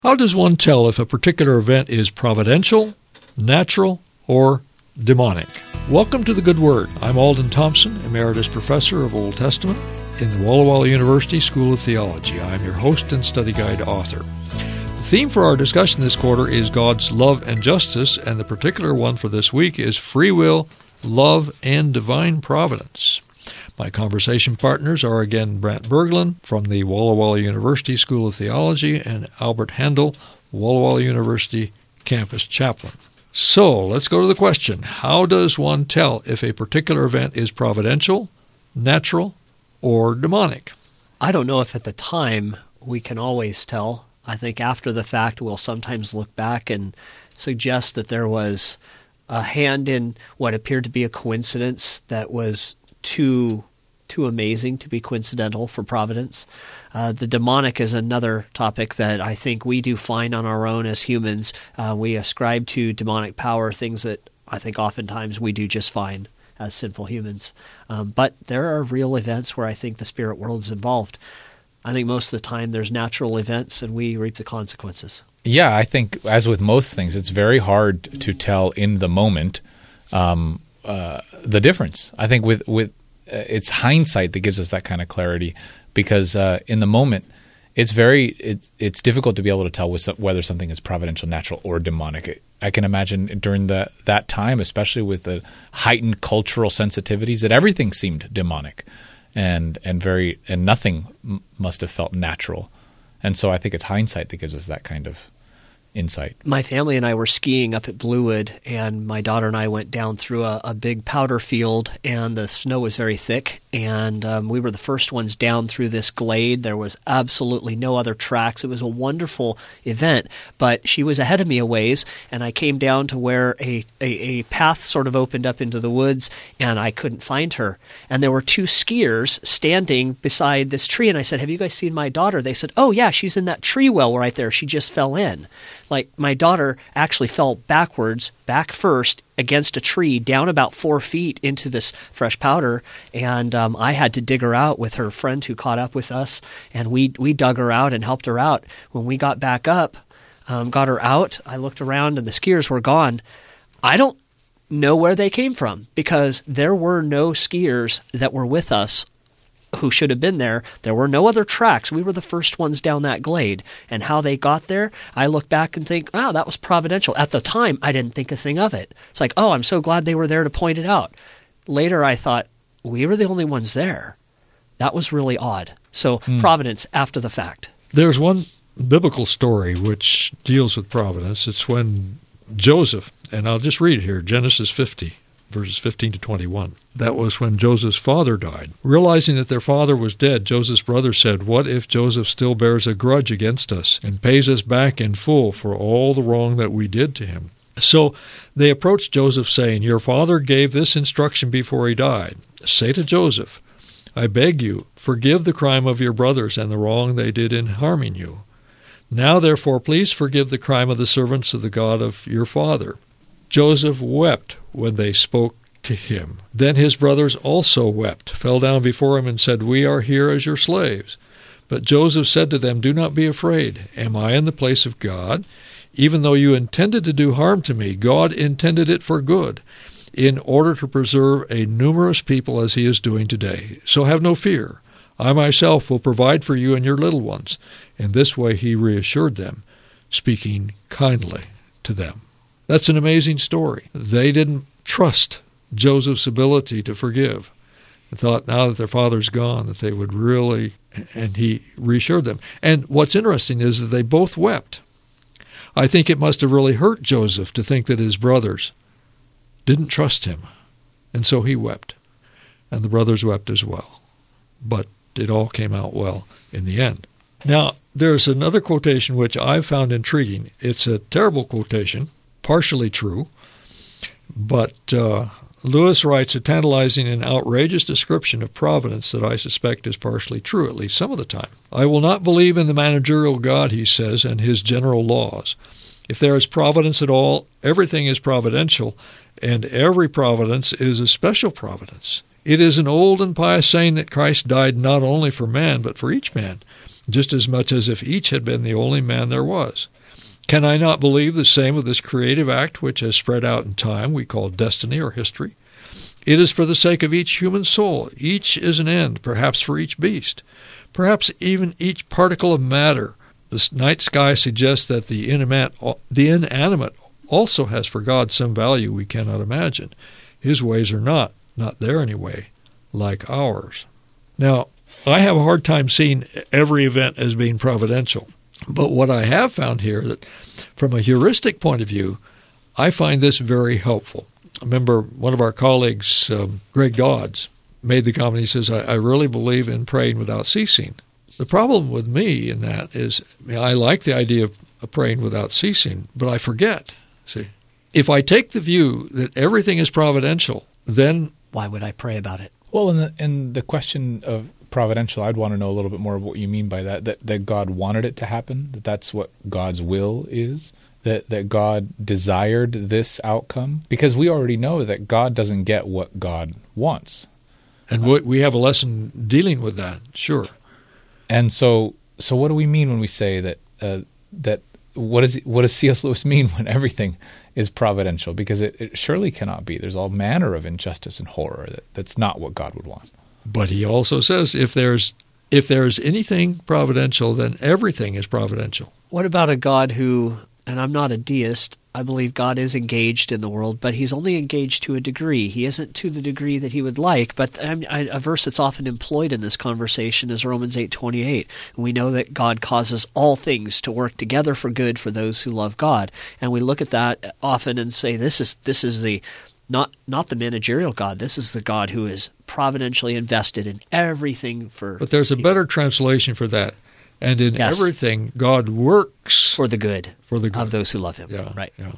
How does one tell if a particular event is providential, natural, or demonic? Welcome to The Good Word. I'm Alden Thompson, Emeritus Professor of Old Testament in the Walla Walla University School of Theology. I'm your host and study guide author. The theme for our discussion this quarter is God's love and justice, and the particular one for this week is free will, love, and divine providence. My conversation partners are again Brant Berglund from the Walla Walla University School of Theology and Albert Handel, Walla Walla University Campus Chaplain. So let's go to the question. How does one tell if a particular event is providential, natural, or demonic? I don't know if at the time we can always tell. I think after the fact we'll sometimes look back and suggest that there was a hand in what appeared to be a coincidence that was too amazing to be coincidental for providence. The demonic is another topic that I think we do find on our own as humans. We ascribe to demonic power things that I think oftentimes we do just fine as sinful humans. But there are real events where I think the spirit world is involved. I think most of the time there's natural events and we reap the consequences. Yeah, I think as with most things, it's very hard to tell in the moment the difference. I think with it's hindsight that gives us that kind of clarity, because in the moment, it's difficult to be able to tell whether something is providential, natural, or demonic. I can imagine during that time, especially with the heightened cultural sensitivities, that everything seemed demonic, and nothing must have felt natural. And so I think it's hindsight that gives us that kind of insight. My family and I were skiing up at Bluewood, and my daughter and I went down through a big powder field, and the snow was very thick, and we were the first ones down through this glade. There was absolutely no other tracks. It was a wonderful event, but she was ahead of me a ways, and I came down to where a path sort of opened up into the woods, and I couldn't find her. And there were two skiers standing beside this tree, and I said, "Have you guys seen my daughter?" They said, "Oh, yeah, she's in that tree well right there. She just fell in." Like, my daughter actually fell backwards, back first, against a tree, down about 4 feet into this fresh powder, and I had to dig her out with her friend who caught up with us, and we dug her out and helped her out. When we got back up, got her out, I looked around, and the skiers were gone. I don't know where they came from, because there were no skiers that were with us who should have been there. There were no other tracks. We were the first ones down that glade. And how they got there, I look back and think, oh, that was providential. At the time, I didn't think a thing of it. It's like, oh, I'm so glad they were there to point it out. Later, I thought, we were the only ones there. That was really odd. So providence after the fact. There's one biblical story which deals with providence. It's when Joseph, and I'll just read it here, Genesis 50. Verses 15 to 21. That was when Joseph's father died. Realizing that their father was dead, Joseph's brothers said, "What if Joseph still bears a grudge against us and pays us back in full for all the wrong that we did to him?" So they approached Joseph, saying, "Your father gave this instruction before he died. Say to Joseph, 'I beg you, forgive the crime of your brothers and the wrong they did in harming you. Now, therefore, please forgive the crime of the servants of the God of your father.' Joseph wept when they spoke to him. Then his brothers also wept, fell down before him, and said, 'We are here as your slaves.' But Joseph said to them, 'Do not be afraid. Am I in the place of God? Even though you intended to do harm to me, God intended it for good, in order to preserve a numerous people as he is doing today. So have no fear. I myself will provide for you and your little ones.' In this way he reassured them, speaking kindly to them." That's an amazing story. They didn't trust Joseph's ability to forgive. They thought now that their father's gone that they would really, and he reassured them. And what's interesting is that they both wept. I think it must have really hurt Joseph to think that his brothers didn't trust him. And so he wept. And the brothers wept as well. But it all came out well in the end. Now, there's another quotation which I've found intriguing. It's a terrible quotation, partially true, but Lewis writes a tantalizing and outrageous description of providence that I suspect is partially true, at least some of the time. "I will not believe in the managerial God," he says, "and his general laws. If there is providence at all, everything is providential, and every providence is a special providence. It is an old and pious saying that Christ died not only for man, but for each man. just as much as if each had been the only man there was. Can I not believe the same of this creative act which has spread out in time we call destiny or history? It is for the sake of each human soul. Each is an end, perhaps for each beast, perhaps even each particle of matter. The night sky suggests that the inanimate also has for God some value we cannot imagine. His ways are not there anyway, like ours. Now, I have a hard time seeing every event as being providential. But what I have found here, that from a heuristic point of view, I find this very helpful. I remember one of our colleagues, Greg Dodds, made the comment. He says, I really believe in praying without ceasing. The problem with me in that is, I like the idea of praying without ceasing, but I forget. See, if I take the view that everything is providential, then why would I pray about it? Well, in the question of providential, I'd want to know a little bit more of what you mean by that God wanted it to happen, that's what God's will is, that God desired this outcome, because we already know that God doesn't get what God wants. And we have a lesson dealing with that, sure. And so what do we mean when we say that what does C.S. Lewis mean when everything is providential? Because it surely cannot be. There's all manner of injustice and horror that's not what God would want. But he also says if there's anything providential, then everything is providential. What about a God who, and I'm not a deist, I believe God is engaged in the world, but he's only engaged to a degree. He isn't to the degree that he would like, but a verse that's often employed in this conversation is Romans 8:28. We know that God causes all things to work together for good for those who love God. And we look at that often and say, this is the not the managerial God. This is the God who is providentially invested in everything for. But there's a better translation for that. And in everything, God works for the good of those who love him. Yeah, right. Yeah.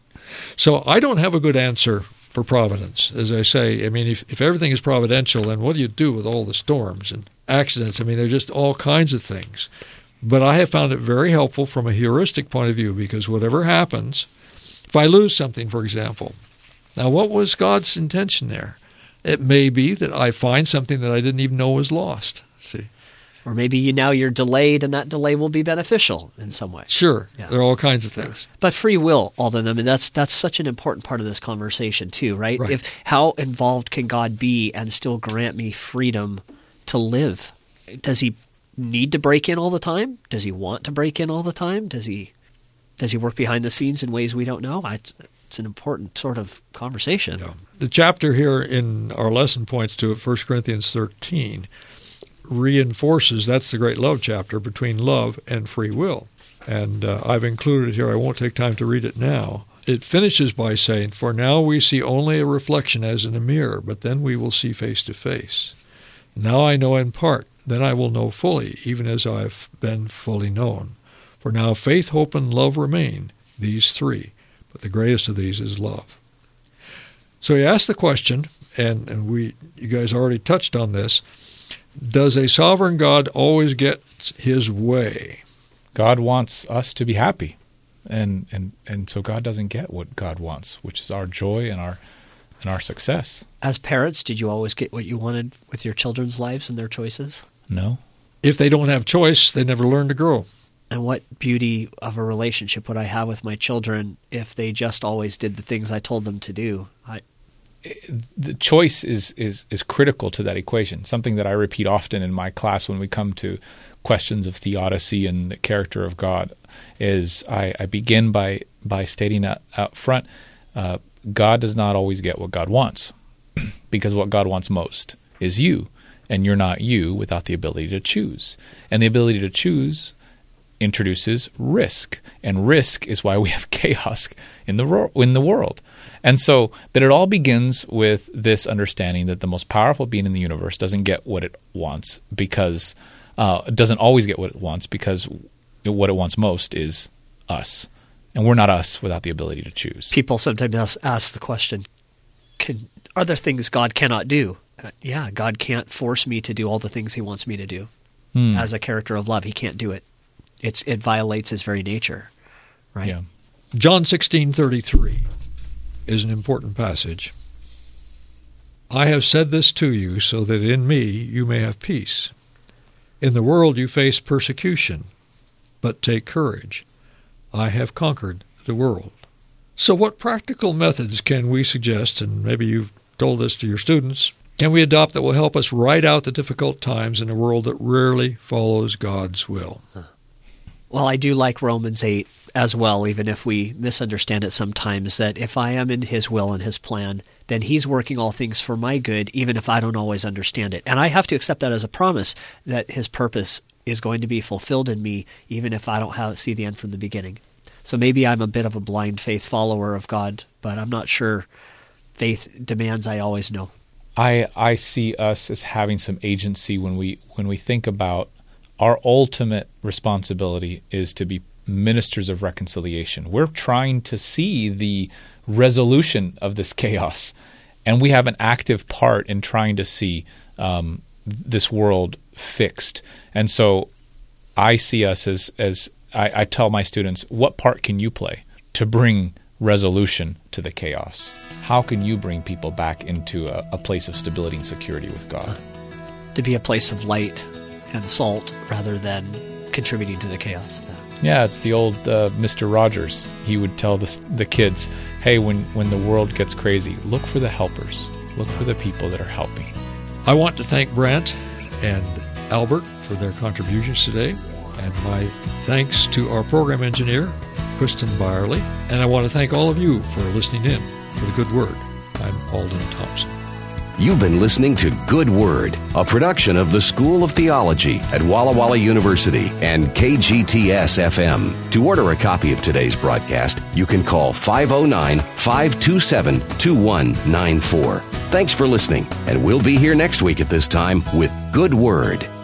So I don't have a good answer for providence. As I say, if everything is providential, then what do you do with all the storms and accidents? There's just all kinds of things. But I have found it very helpful from a heuristic point of view, because whatever happens, if I lose something, for example, now what was God's intention there? It may be that I find something that I didn't even know was lost. See? Or maybe you're delayed, and that delay will be beneficial in some way. Sure. Yeah. There are all kinds of things. But free will, Alden, that's such an important part of this conversation too, right? How involved can God be and still grant me freedom to live? Does he need to break in all the time? Does he want to break in all the time? Does he work behind the scenes in ways we don't know? It's an important sort of conversation. Yeah. The chapter here in our lesson points to it, 1 Corinthians 13, reinforces, that's the great love chapter, between love and free will. And I've included it here. I won't take time to read it now. It finishes by saying, "For now we see only a reflection as in a mirror, but then we will see face to face. Now I know in part, then I will know fully, even as I have been fully known. For now faith, hope, and love remain, these three, but the greatest of these is love." So he asked the question, and you guys already touched on this, does a sovereign God always get his way? God wants us to be happy, and so God doesn't get what God wants, which is our joy and our success. As parents, did you always get what you wanted with your children's lives and their choices? No. If they don't have choice, they never learn to grow. And what beauty of a relationship would I have with my children if they just always did the things I told them to do? The choice is critical to that equation. Something that I repeat often in my class when we come to questions of theodicy and the character of God is I begin by stating out front, God does not always get what God wants, because what God wants most is you, and you're not you without the ability to choose. And the ability to choose introduces risk, and risk is why we have chaos in the world. And so that it all begins with this understanding that the most powerful being in the universe doesn't get what it wants because it doesn't always get what it wants, because what it wants most is us. And we're not us without the ability to choose. People sometimes ask the question, are there things God cannot do? Yeah, God can't force me to do all the things he wants me to do. As a character of love, he can't do it. It violates his very nature, right? Yeah. John 16:33 is an important passage. "I have said this to you so that in me you may have peace. In the world you face persecution, but take courage. I have conquered the world. So what practical methods can we suggest, and maybe you've told this to your students, can we adopt that will help us ride out the difficult times in a world that rarely follows God's will? Well, I do like Romans 8 as well, even if we misunderstand it sometimes, that if I am in His will and His plan, then He's working all things for my good, even if I don't always understand it. And I have to accept that as a promise that His purpose is going to be fulfilled in me, even if I don't see the end from the beginning. So maybe I'm a bit of a blind faith follower of God, but I'm not sure faith demands I always know. I see us as having some agency when we think about our ultimate responsibility is to be ministers of reconciliation. We're trying to see the resolution of this chaos, and we have an active part in trying to see this world fixed. And so I see us as I tell my students, what part can you play to bring resolution to the chaos? How can you bring people back into a place of stability and security with God? To be a place of light and salt rather than contributing to the chaos. Yeah, it's the old Mr. Rogers. He would tell the kids, hey, when the world gets crazy, look for the helpers. Look for the people that are helping. I want to thank Brent and Albert for their contributions today, and my thanks to our program engineer, Kristen Byerly, and I want to thank all of you for listening in for the Good Word. I'm Alden Thompson. You've been listening to Good Word, a production of the School of Theology at Walla Walla University and KGTS-FM. To order a copy of today's broadcast, you can call 509-527-2194. Thanks for listening, and we'll be here next week at this time with Good Word.